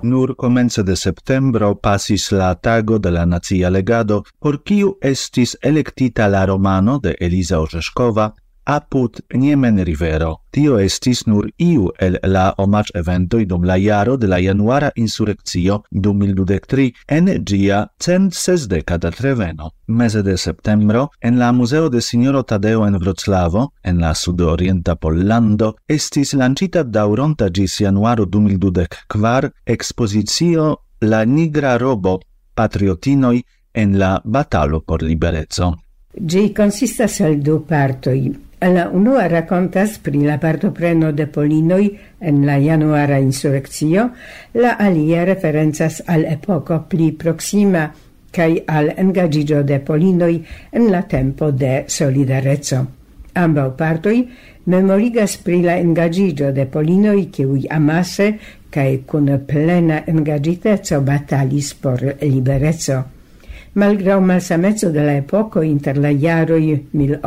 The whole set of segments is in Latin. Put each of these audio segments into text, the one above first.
Nur comence de septembro pasis la tago de la Nacia Legado, por kiu estis electita la romano de Eliza Orzeszkowa apud Niemen Rivero. Tio estis nur iu el la homage eventoi dum la jaro de la januara insurreccio 2023 en gia 160 treveno. Mese de septembro, en la Museo de Signoro Tadeo en Wroclavo, en la sudorienta Pollando, estis lancita dauronta gis januaro 2024 expositio La nigra robo patriotinoi en la batalo por liberezzo. Gi consistas el du partoi. La unua racontas pri la partopreno de Polinoi en la januara insurreccio, la alia referencas al epoco pli proxima kai al engagigio de Polinoi en la tempo de solidarezzo. Ambau partoi memorigas pri la engagigio de Polinoi kiui amase kai kun plena engagitezzo batalis por liberezzo. Malgrau malsamezzo de la epoco inter la jaroi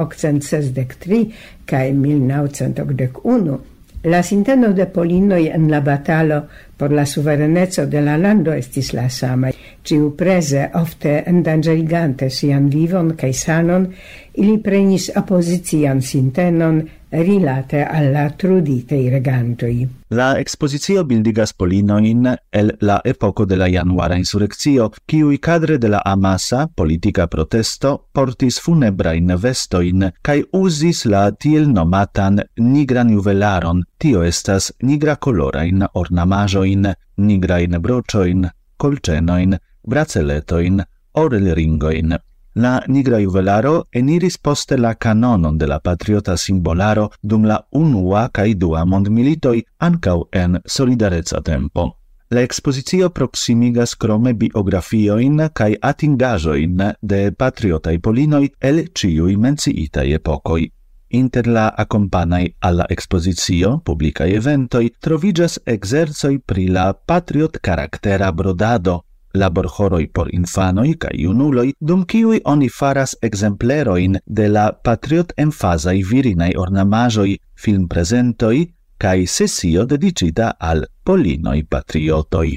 1863 cae 1981, la sinteno de Polinoi en la batalo por la suverenezzo de la lando estis la sama. Ciu prese, ofte endangerigante sian vivon cae sanon, ili prenis oppositian sintenon rilate alla truditei regantoi. La expositio bildigas Polinoin el la epoco de la januara insurreccio, kiui cadre de la amasa politica protesto portis funebrain vestoin cae usis la tiel nomatan nigran juvelaron. Tio estas nigra colorain ornamajoin, nigrain brocioin, colcenoin, braceletoin, orelringoin. La nigra juvelaro eniris poste la canonon de la patriota simbolaro dum la unua cae dua mondmilitoi ancau en solidarezza tempo. La expositio proximigas crome biografioin cae atingajoin de patriotai Polinoi el ciui menciitai epocoi. Inter la accompagnai alla expositio, publicae eventoi, trovigas exerzoi pri la patriot caractera brodado, laborhoroi por infanoi ca iunuloi, dum kiui oni faras exempleroin de la patriot emfasai virinai ornamajoi, film presentoi, cae sessio dedicita al Polinoi patriotoi.